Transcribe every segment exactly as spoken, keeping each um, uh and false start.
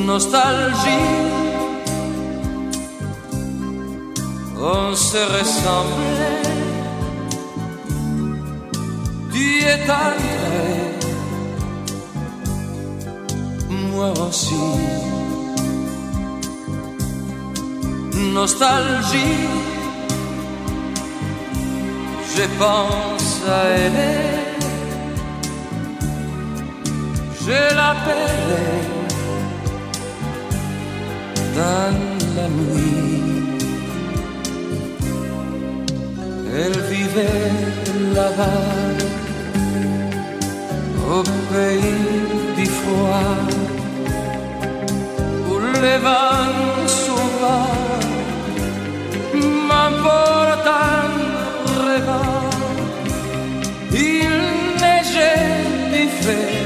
nostalgie. On se ressemblait, tu es tendre, moi aussi. Nostalgie, je pense à elle, je l'appelle dans la nuit. Elle vivait là-bas, au pays du froid, où les vents sauvages m'emportent en rêvant. Il neigeait du fait,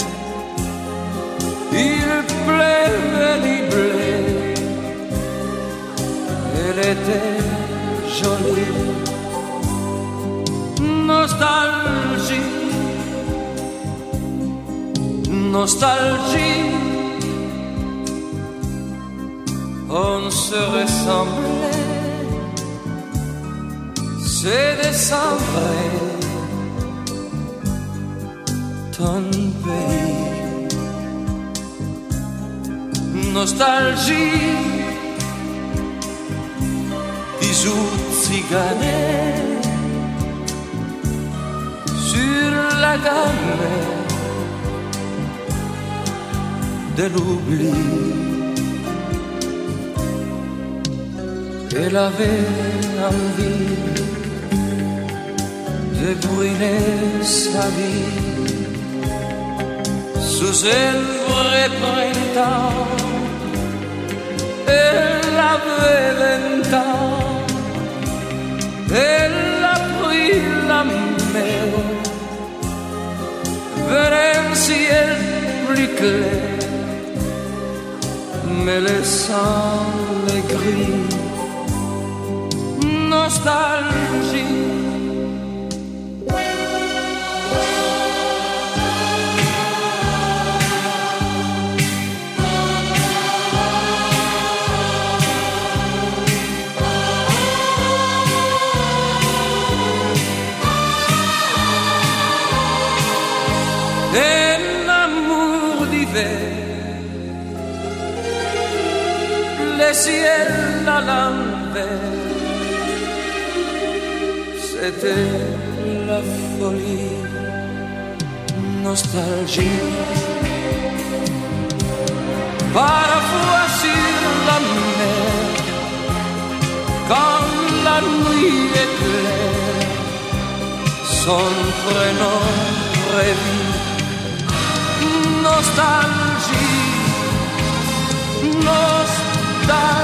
il pleuvait du blé. Elle était jolie. Nostalgie, nostalgie, on se ressemblait, c'est décembre, ton pays. Nostalgie, bisous ciganés sur la gamme de l'oubli. Elle avait envie de brûler sa vie sous un vrai printemps. Elle avait vingt ans, elle a pris la mer vers un ciel plus clair, mais laissant les gris. Nostalgie, un amour d'hiver, le ciel à l'envers, c'était la folie. Nostalgie, parfois sur la mer, quand la nuit est claire, son prénom revit. Nostalgie, nostalgie.